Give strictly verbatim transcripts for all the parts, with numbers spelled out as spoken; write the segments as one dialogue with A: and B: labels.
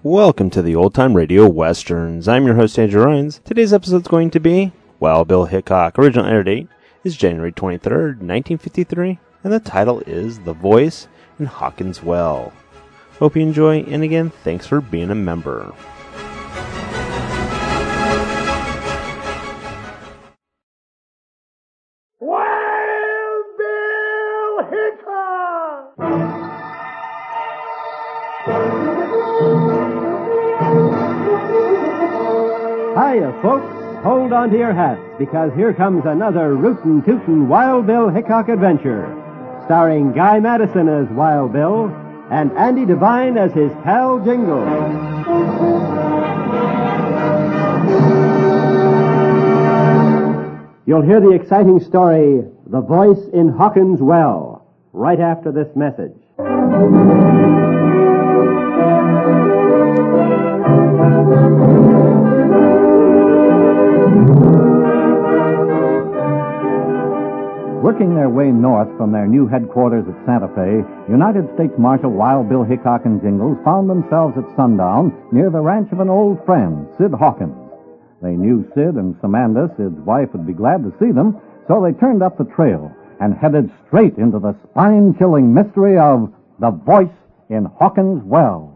A: Welcome to the Old Time Radio Westerns. I'm your host, Andrew Rhines. Today's episode is going to be Wild Bill Hickok. Original air date is January twenty-third, nineteen fifty-three, and the title is The Voice in Hawkins Well. Hope you enjoy, and again, thanks for being a member.
B: Wild Bill Hickok!
C: Hiya, folks. Hold on to your hats, because here comes another rootin' tootin' Wild Bill Hickok adventure, starring Guy Madison as Wild Bill and Andy Devine as his pal Jingle. You'll hear the exciting story, The Voice in Hawkins Well, right after this message.
D: Working their way north from their new headquarters at Santa Fe, United States Marshal Wild Bill Hickok and Jingles found themselves at sundown near the ranch of an old friend, Sid Hawkins. They knew Sid and Samantha, Sid's wife, would be glad to see them, so they turned up the trail and headed straight into the spine-chilling mystery of The Voice in Hawkins Well.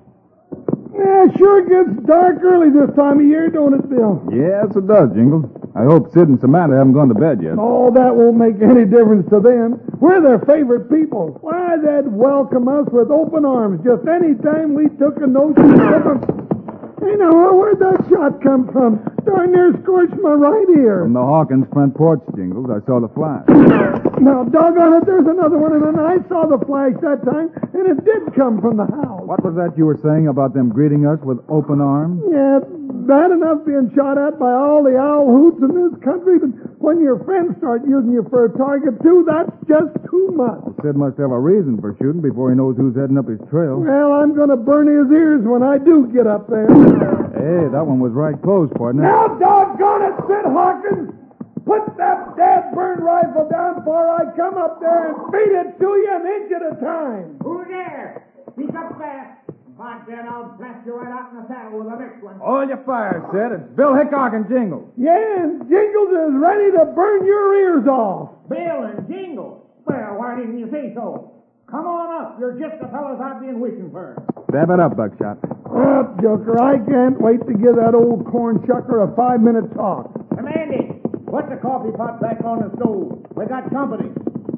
B: Yeah, it sure gets dark early this time of year, don't it, Bill?
E: Yes, it does, Jingle. I hope Sid and Samantha haven't gone to bed yet.
B: Oh, that won't make any difference to them. We're their favorite people. Why, they'd welcome us with open arms just any time we took a notion of them. Hey, now, where'd that shot come from? Darn near scorched my right ear.
E: From the Hawkins front porch, Jingles, I saw the flash.
B: Now, doggone it, there's another one, and I saw the flash that time, and it did come from the house.
E: What was that you were saying about them greeting us with open arms?
B: Yeah, bad enough being shot at by all the owl hoots in this country, but when your friends start using you for a target, too, that's just too much.
E: Well, Sid must have a reason for shooting before he knows who's heading up his trail.
B: Well, I'm going to burn his ears when I do get up there.
E: Hey, that one was right close, partner.
B: Now, doggone it, Sid Hawkins! Put that dead burn rifle down before I come up there and feed it to you an inch at a time.
F: Who's there? Speak up fast. By then, I'll blast you right out in the saddle with the next one.
E: Hold your fire, Sid. It's Bill Hickok and Jingles.
B: Yeah, and Jingles is ready to burn your ears off.
F: Bill and Jingle. Well, why didn't you say so? Come on up. You're just the fellas I've been wishing for.
E: Stab it up, Buckshot.
B: Up, Joker. I can't wait to give that old corn chucker a five-minute talk.
F: Mandy, put the coffee pot back on the stove. We got company.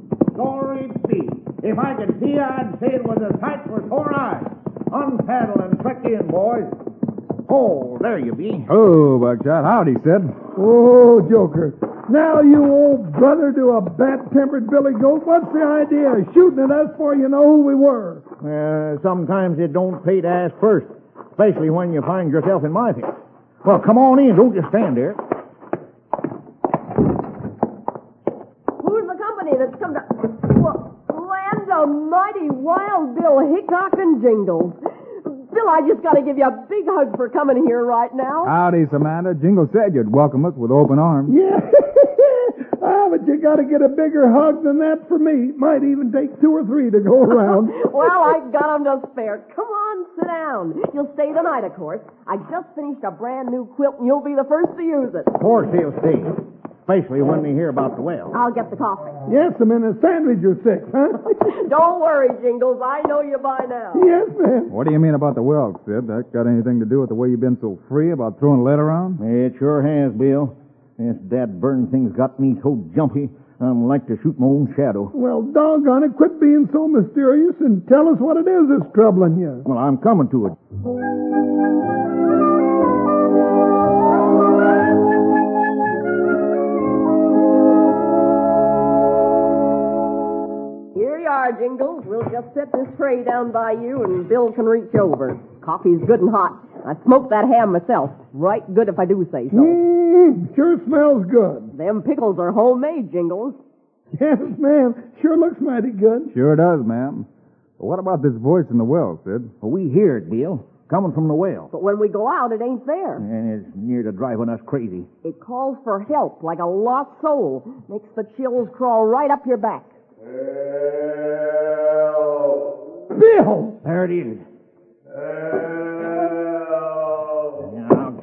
F: Glory be. If I could see, I'd say it was a sight for sore eyes. Unpaddle and trek in, boys. Oh, there you be.
E: Oh, Buckshot. Howdy, Sid.
B: Oh, Joker. Now, you old brother to a bat-tempered billy goat, what's the idea of shooting at us before you know who we were?
F: Uh, sometimes it don't pay to ask first, especially when you find yourself in my fix. Well, come on in. Don't just stand there.
G: Who's the company that's come to... Well, land almighty, Wild Bill Hickok and Jingles. Bill, I just got to give you a big hug for coming here right now.
E: Howdy, Samantha. Jingle said you'd welcome us with open arms.
B: Yeah. Ah, but you got to get a bigger hug than that for me. Might even take two or three to go around.
G: Well, I got 'em to spare. Come on, sit down. You'll stay the night, of course. I just finished a brand new quilt, and you'll be the first to use it.
F: Of course he'll stay, especially when we hear about the well.
G: I'll get the coffee.
B: Yes, I'm in a sandwich or six, huh?
G: Don't worry, Jingles. I know you by now.
B: Yes, ma'am.
E: What do you mean about the well, Sid? That got anything to do with the way you've been so free about throwing lead around?
F: It sure has, Bill. This dad burn thing's got me so jumpy, I'm like to shoot my own shadow.
B: Well, doggone it, quit being so mysterious and tell us what it is that's troubling you.
F: Well, I'm coming to it.
G: Here you are, Jingles. We'll just set this tray down by you, and Bill can reach over. Coffee's good and hot. I smoked that ham myself. Right good if I do say so.
B: Mmm, sure smells good.
G: Them pickles are homemade, Jingles.
B: Yes, ma'am. Sure looks mighty good.
E: Sure does, ma'am. But what about this voice in the well, Sid?
F: Well, we hear it, Bill, coming from the well.
G: But when we go out, it ain't there.
F: And it's near to driving us crazy.
G: It calls for help like a lost soul. Makes the chills crawl right up your back.
B: Bill!
F: There it is.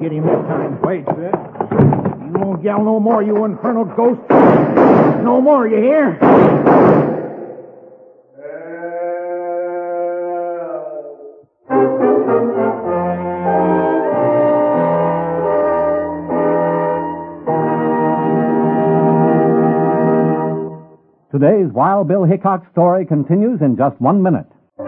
F: get him this time.
E: Wait, Sid.
F: You won't yell no more, you infernal ghost. No more, you hear?
D: Today's Wild Bill Hickok story continues in just one minute.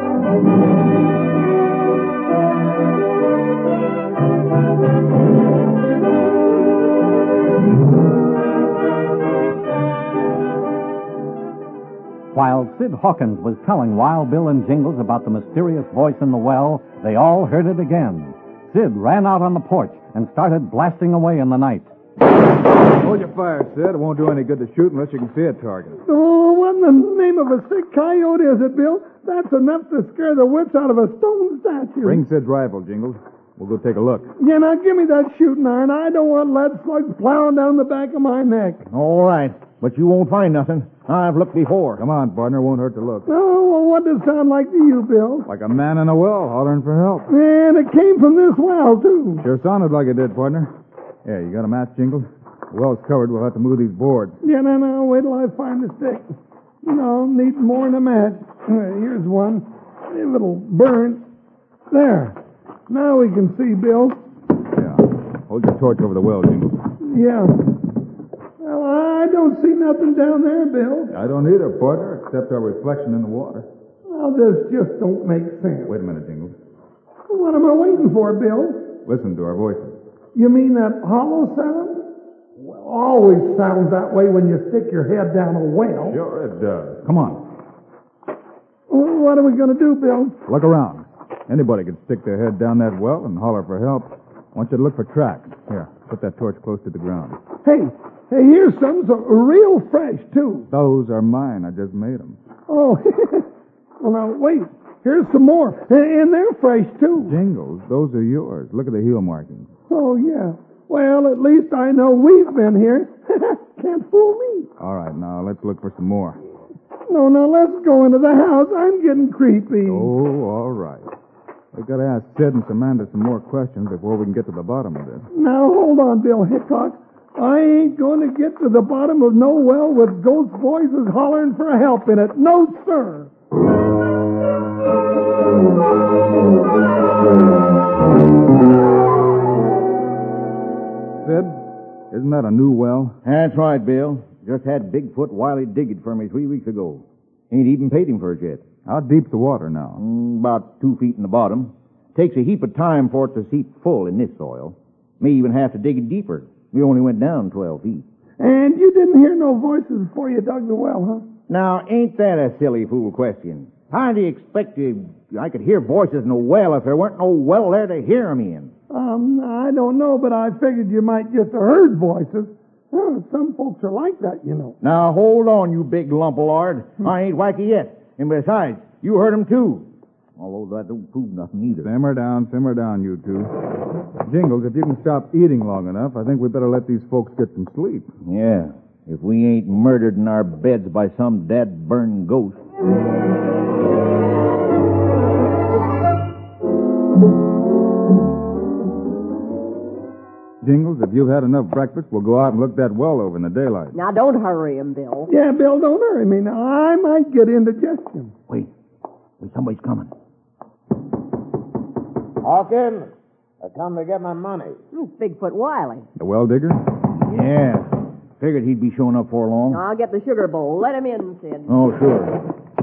D: While Sid Hawkins was telling Wild Bill and Jingles about the mysterious voice in the well, they all heard it again. Sid ran out on the porch and started blasting away in the night.
E: Hold your fire, Sid. It won't do any good to shoot unless you can see a target.
B: Oh, what in the name of a sick coyote is it, Bill? That's enough to scare the wits out of a stone statue.
E: Bring Sid's rifle, Jingles. We'll go take a look.
B: Yeah, now give me that shooting iron. I don't want lead slugs plowing down the back of my neck.
F: All right, but you won't find nothing. I've looked before.
E: Come on, partner. Won't hurt to look.
B: Oh, well, what does it sound like to you, Bill?
E: Like a man in a well hollering for help.
B: And it came from this well, too.
E: Sure sounded like it did, partner. Yeah, you got a match, Jingles? The well's covered. We'll have to move these boards.
B: Yeah, no, no. Wait till I find the stick. No, need more than a match. Uh, Here's one. If it'll burn. There. Now we can see, Bill.
E: Yeah. Hold your torch over the well, Jingles.
B: Yeah. Well, I don't see nothing down there, Bill.
E: I don't either, partner, except our reflection in the water.
B: Well, this just don't make sense.
E: Wait a minute, Jingles.
B: What am I waiting for, Bill?
E: Listen to our voices.
B: You mean that hollow sound? Well, always sounds that way when you stick your head down a well.
E: Sure it does. Come on.
B: Well, what are we going to do, Bill?
E: Look around. Anybody could stick their head down that well and holler for help. I want you to look for tracks. Here, put that torch close to the ground.
B: Hey, hey, here's some so real fresh, too.
E: Those are mine. I just made them.
B: Oh, well, now, wait. Here's some more. And they're fresh, too.
E: Jingles, those are yours. Look at the heel markings.
B: Oh, yeah. Well, at least I know we've been here. Can't fool me.
E: All right, now let's look for some more.
B: No, no, let's go into the house. I'm getting creepy.
E: Oh, all right. We've got to ask Sid and Samantha some more questions before we can get to the bottom of this.
B: Now, hold on, Bill Hickok. I ain't going to get to the bottom of no well with ghost voices hollering for help in it. No, sir.
E: Sid, isn't that a new well?
F: That's right, Bill. Just had Bigfoot Wiley dig it for me three weeks ago. Ain't even paid him for it yet.
E: How deep's the water now?
F: Mm, about two feet in the bottom. Takes a heap of time for it to seep full in this soil. May even have to dig it deeper. We only went down twelve feet.
B: And you didn't hear no voices before you dug the well, huh?
F: Now, ain't that a silly fool question? How do you expect you, I could hear voices in a well if there weren't no well there to hear 'em in?
B: Um, I don't know, but I figured you might just have heard voices. Oh, some folks are like that, you know.
F: Now, hold on, you big lump of lard. I ain't wacky yet. And besides, you heard 'em too. Although that don't prove nothing either.
E: Simmer down, simmer down, you two. Jingles, if you can stop eating long enough, I think we better let these folks get some sleep.
F: Yeah, if we ain't murdered in our beds by some dad-burned ghost.
E: Jingles, if you've had enough breakfast, we'll go out and look that well over in the daylight.
G: Now, don't hurry him, Bill.
B: Yeah, Bill, don't hurry me. Now, I might get indigestion.
F: Wait, wait, somebody's coming.
H: Hawkins, I come to get my money.
G: Hmm, Bigfoot Wiley.
E: The well digger?
F: Yeah, figured he'd be showing up for long.
G: I'll get the sugar bowl. Let him in, Sid.
F: Oh, sure.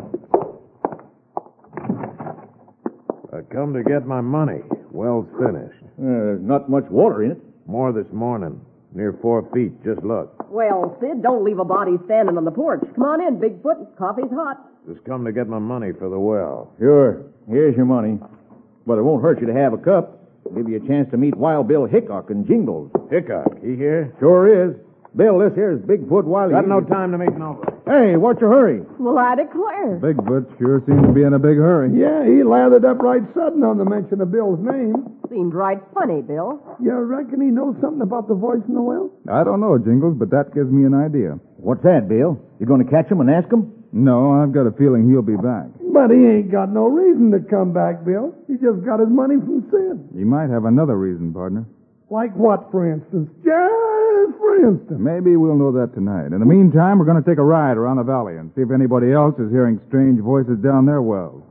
H: I come to get my money. Well's finished.
F: Uh, there's not much water in it.
H: More this morning. Near four feet. Just look.
G: Well, Sid, don't leave a body standing on the porch. Come on in, Bigfoot. Coffee's hot.
H: Just come to get my money for the well.
F: Sure. Here's your money. But it won't hurt you to have a cup. Give you a chance to meet Wild Bill Hickok and Jingles.
H: Hickok, he here?
F: Sure is. Bill, this here's Bigfoot Wiley.
H: Got no time to meet nobody.
F: Hey, what's your hurry?
G: Well, I declare.
E: Bigfoot sure seems to be in a big hurry.
B: Yeah, he lathered up right sudden on the mention of Bill's name.
G: Seemed right funny, Bill.
B: You reckon he knows something about the voice in the well?
E: I don't know, Jingles, but that gives me an idea.
F: What's that, Bill? You going to catch him and ask him?
E: No, I've got a feeling he'll be back.
B: But he ain't got no reason to come back, Bill. He just got his money from Sid.
E: He might have another reason, partner.
B: Like what, for instance? Just for instance.
E: Maybe we'll know that tonight. In the meantime, we're going to take a ride around the valley and see if anybody else is hearing strange voices down their wells.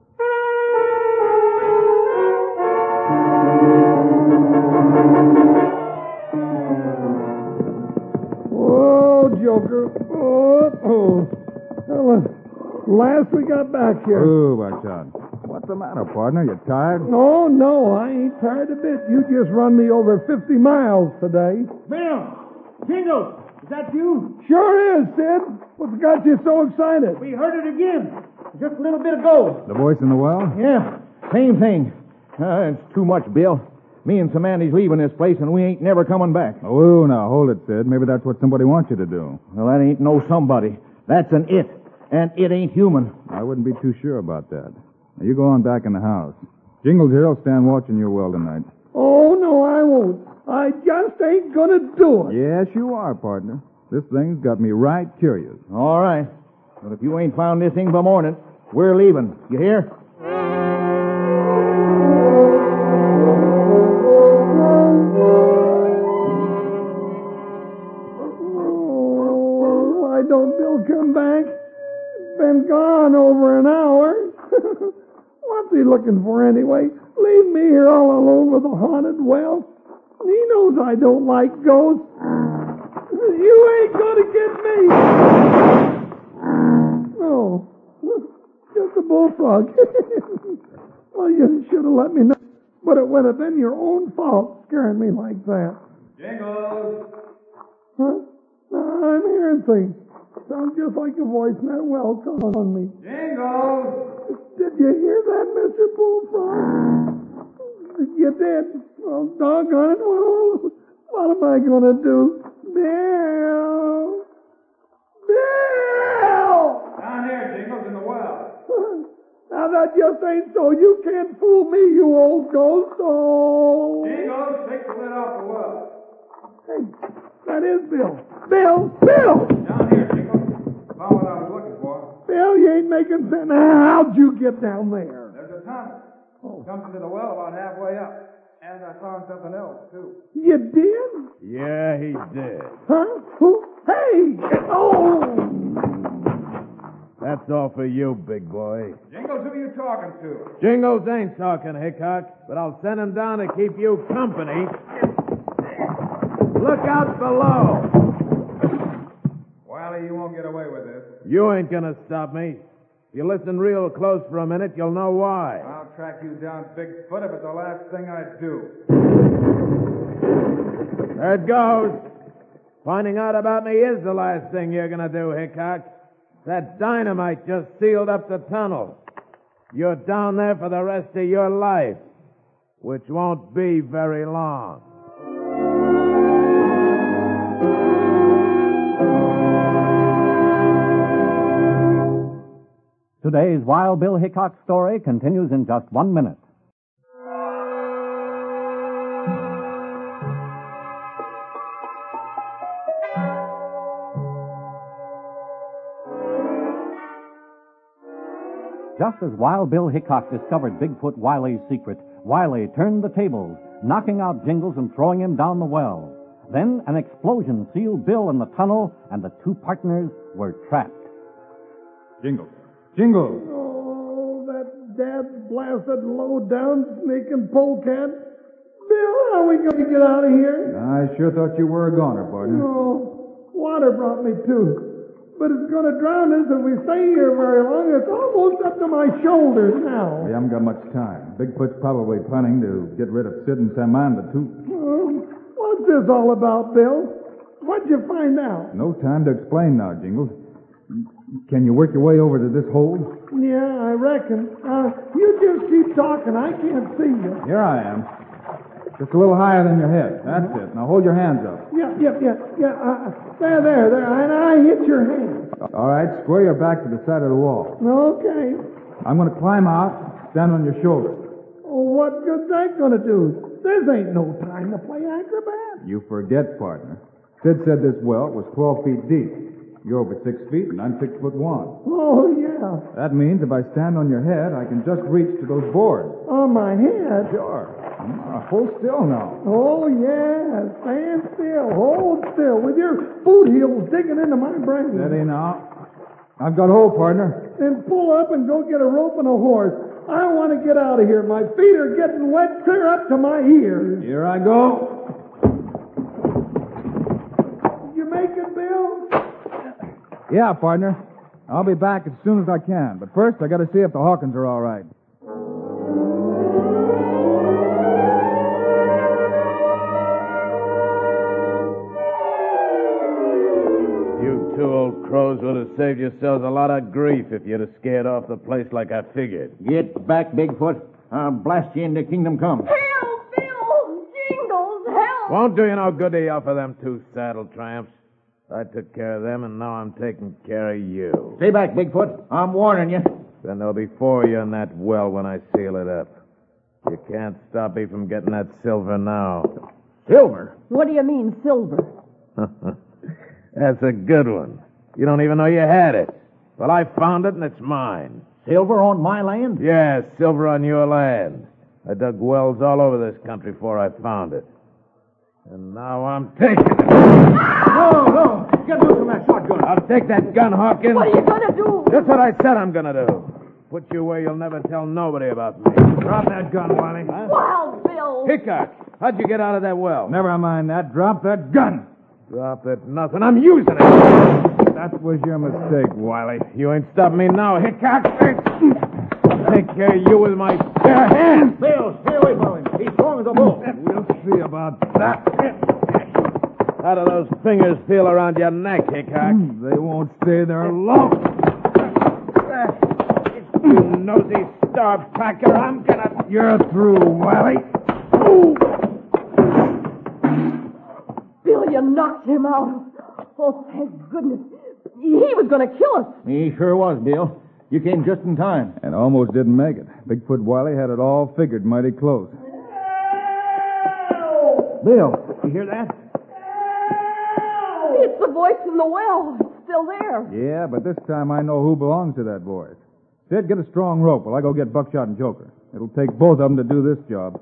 B: Oh, Joker. Oh, oh. Well, uh, last we got back here.
E: Oh, Buckshot. What's the matter, partner? You tired?
B: No, no, I ain't tired a bit. You just run me over fifty miles today.
F: Bill! Jingles! Is that you?
B: Sure is, Sid. What's got you so excited?
F: We heard it again. Just a little bit ago.
E: The voice in the well?
I: Yeah, same thing. Uh, it's too much, Bill. Me and Samandy's leaving this place, and we ain't never coming back.
E: Oh, now, hold it, Sid. Maybe that's what somebody wants you to do.
I: Well, that ain't no somebody. That's an it. And it ain't human.
E: I wouldn't be too sure about that. Now, you go on back in the house. Jingles here will stand watching your well tonight.
B: Oh, no, I won't. I just ain't gonna do it.
E: Yes, you are, partner. This thing's got me right curious.
I: All right. But if you ain't found this thing by morning, we're leaving. You hear?
B: Oh, why don't Bill come back? Been gone over an hour. What's he looking for anyway? Leave me here all alone with a haunted well? He knows I don't like ghosts. You ain't gonna get me. No, just a bullfrog. Well, you should have let me know. But it would have been your own fault scaring me like that.
E: Jingles!
B: Huh? No, I'm hearing things. Sounds just like a voice in that well calling me.
E: Jingles!
B: Did you hear that, Mister Bullfrog? You did? Well, doggone it. Well, what am I going to do? Bill! Bill!
E: Down here, Jingles, in the well.
B: Now, that just ain't so. You can't fool me, you old ghost. Oh.
E: Jingles, take the lid off the well.
B: Hey, that is Bill. Bill! Bill!
E: Down here, Jingles. Found what I was looking for.
B: Bill, you ain't making sense. Now, how'd you get down there?
E: There's a tunnel. Oh. Comes into the well about halfway up. And I found something else, too.
B: You did?
H: Yeah, he did.
B: Huh? Who? Hey! Oh!
H: That's all for you, big boy.
E: Jingles, who are you talking to?
H: Jingles ain't talking, Hickok, but I'll send him down to keep you company. Look out below.
E: Wiley, you won't get away with this.
H: You ain't gonna stop me. If you listen real close for a minute, you'll know why.
E: I'll track you down, Bigfoot, if it's the last thing I do.
H: There it goes. Finding out about me is the last thing you're gonna do, Hickok. That dynamite just sealed up the tunnel. You're down there for the rest of your life, which won't be very long.
D: Today's Wild Bill Hickok story continues in just one minute. Just as Wild Bill Hickok discovered Bigfoot Wiley's secret, Wiley turned the tables, knocking out Jingles and throwing him down the well. Then an explosion sealed Bill in the tunnel, and the two partners were trapped.
E: Jingles. Jingles!
B: Oh, that dad-blasted, low-down, sneaking polecat. Bill, how are we going to get out of here?
E: I sure thought you were a goner, partner.
B: Oh, water brought me to. But it's going to drown us if we stay here very long. It's almost up to my shoulders now.
E: We haven't got much time. Bigfoot's probably planning to get rid of Sid and Samantha, too.
B: Oh, what's this all about, Bill? What'd you find out?
E: No time to explain now, Jingles. Can you work your way over to this hole?
B: Yeah, I reckon. Uh, you just keep talking. I can't see you.
E: Here I am. Just a little higher than your head. That's it. Now hold your hands up.
B: Yeah, yeah, yeah, yeah. Uh, there, there, there. And I hit your hand.
E: All right, square your back to the side of the wall.
B: Okay.
E: I'm going to climb out, stand on your shoulder.
B: Oh, what good's that going to do? This ain't no time to play acrobat.
E: You forget, partner. Sid said this well was twelve feet deep. You're over six feet, and I'm six foot one.
B: Oh, yeah.
E: That means if I stand on your head, I can just reach to those boards.
B: On my head?
E: Sure. Uh, hold still now.
B: Oh, yeah. Stand still. Hold still. With your boot heels digging into my brain.
E: Steady now. I've got hold, partner.
B: Then pull up and go get a rope and a horse. I want to get out of here. My feet are getting wet clear up to my ears.
E: Here I go.
B: Did you make it, Bill?
E: Yeah, partner. I'll be back as soon as I can. But first, I got to see if the Hawkins are all right.
H: You two old crows would have saved yourselves a lot of grief if you'd have scared off the place like I figured.
I: Get back, Bigfoot. I'll blast you into Kingdom Come.
G: Help, Bill! Jingles, help!
H: Won't do you no good to yell for them two saddle tramps. I took care of them, and now I'm taking care of you.
I: Stay back, Bigfoot. I'm warning you.
H: Then there'll be four of you in that well when I seal it up. You can't stop me from getting that silver now.
I: Silver?
G: What do you mean, silver?
H: That's a good one. You don't even know you had it. Well, I found it, and it's mine.
I: Silver on my land?
H: Yes, silver on your land. I dug wells all over this country before I found it. And now I'm taking it.
I: No, no. Get loose from that shotgun.
H: I'll take that gun, Hawkins.
G: What are you going to do?
H: That's what I said I'm going to do. Put you where you'll never tell nobody about me. Drop that gun, Wiley. Huh?
G: Wild Bill!
H: Hickok, how'd you get out of that well?
E: Never mind that. Drop that gun.
H: Drop it, nothing. I'm using it.
E: That was your mistake, Wiley.
H: You ain't stopping me now, Hickok. I'll take care of you with my bare hands.
I: Bill, stay away from him. He's strong as a bull.
E: We'll see about that.
H: How do those fingers feel around your neck, Hickok?
E: They won't stay there long.
H: You nosy starved packer, I'm gonna...
E: You're through, Wiley.
G: Bill, you knocked him out. Oh, thank goodness. He was going to kill us.
I: He sure was, Bill. You came just in time.
E: And almost didn't make it. Bigfoot Wiley had it all figured mighty close.
I: Bill, you hear that?
G: It's the voice in the well. It's still there.
E: Yeah, but this time I know who belongs to that voice. Sid, get a strong rope while I go get Buckshot and Joker. It'll take both of them to do this job.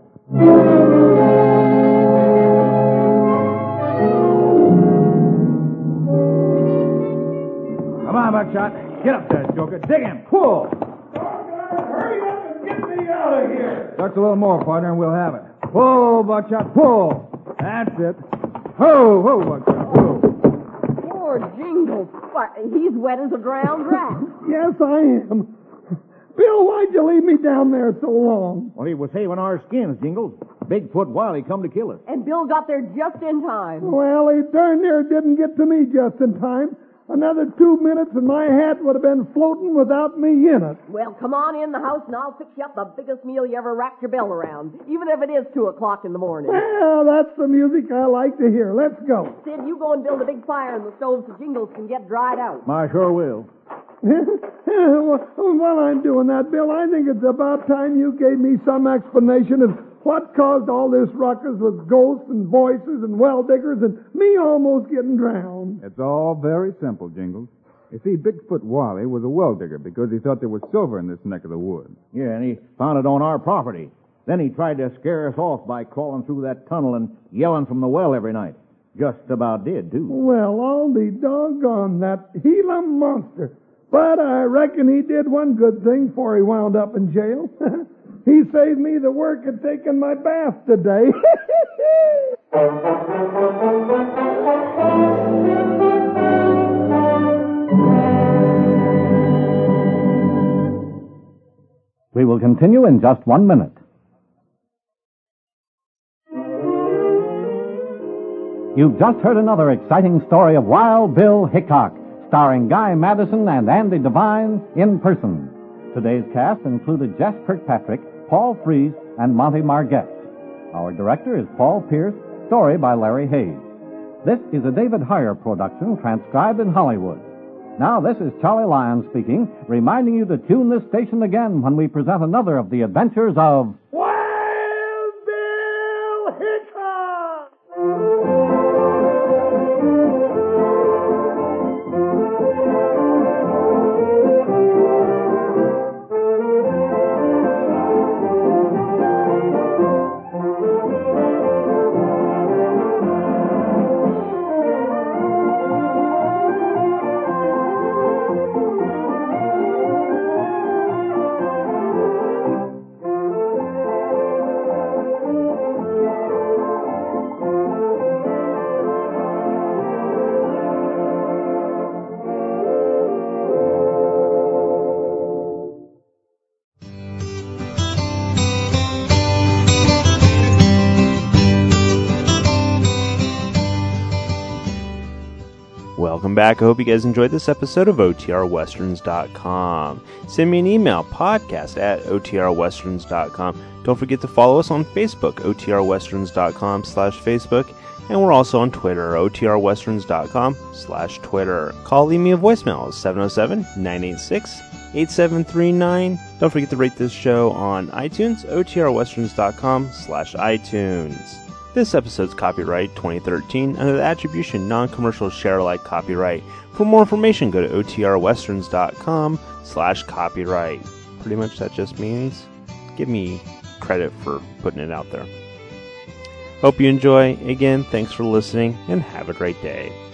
E: Come on, Buckshot. Get up there, Joker. Dig him. Pull.
B: Hurry up and get me out of here.
E: Starts a little more, partner, and we'll have it. Pull, Buckshot. Pull. That's it. Ho, ho, Buckshot. Ho.
G: Poor Jingles. Why, he's wet as a drowned rat.
B: Yes, I am. Bill, why'd you leave me down there so long?
I: Well, he was saving our skins, Jingles. Bigfoot Wiley come to kill us.
G: And Bill got there just in time.
B: Well, he darn near didn't get to me just in time. Another two minutes and my hat would have been floating without me in it.
G: Well, come on in the house and I'll fix you up the biggest meal you ever wrapped your bell around, even if it is two o'clock in the morning.
B: Well, that's the music I like to hear. Let's go.
G: Sid, you go and build a big fire in the stove so Jingles can get dried out.
I: I sure will.
B: While I'm doing that, Bill, I think it's about time you gave me some explanation of what caused all this ruckus with ghosts and voices and well diggers and me almost getting drowned.
E: It's all very simple, Jingles. You see, Bigfoot Wiley was a well digger because he thought there was silver in this neck of the woods.
I: Yeah, and he found it on our property. Then he tried to scare us off by crawling through that tunnel and yelling from the well every night. Just about did, too.
B: Well, I'll be doggone that Gila monster. But I reckon he did one good thing before he wound up in jail. He saved me the work of taking my bath today.
D: We will continue in just one minute. You've just heard another exciting story of Wild Bill Hickok, starring Guy Madison and Andy Devine in person. Today's cast included Jess Kirkpatrick, Paul Frees, and Monty Margette. Our director is Paul Pierce, story by Larry Hayes. This is a David Heyer production transcribed in Hollywood. Now, this is Charlie Lyons speaking, reminding you to tune this station again when we present another of the adventures of
B: Wild Bill Hickok!
A: welcome back. I hope you guys enjoyed this episode of O T R westerns dot com. Send me an email, podcast at O T R westerns dot com. Don't forget to follow us on Facebook, O T R westerns dot com slash Facebook. And we're also on Twitter, O T R westerns dot com slash Twitter. Call, leave me a voicemail, seven oh seven, nine eight six, eight seven three nine. Don't forget to rate this show on iTunes, O T R westerns dot com slash iTunes. This episode's copyright twenty thirteen under the Attribution Non-Commercial Share-alike copyright. For more information, go to O T R westerns dot com slash copyright. Pretty much that just means give me credit for putting it out there. Hope you enjoy. Again, thanks for listening, and have a great day.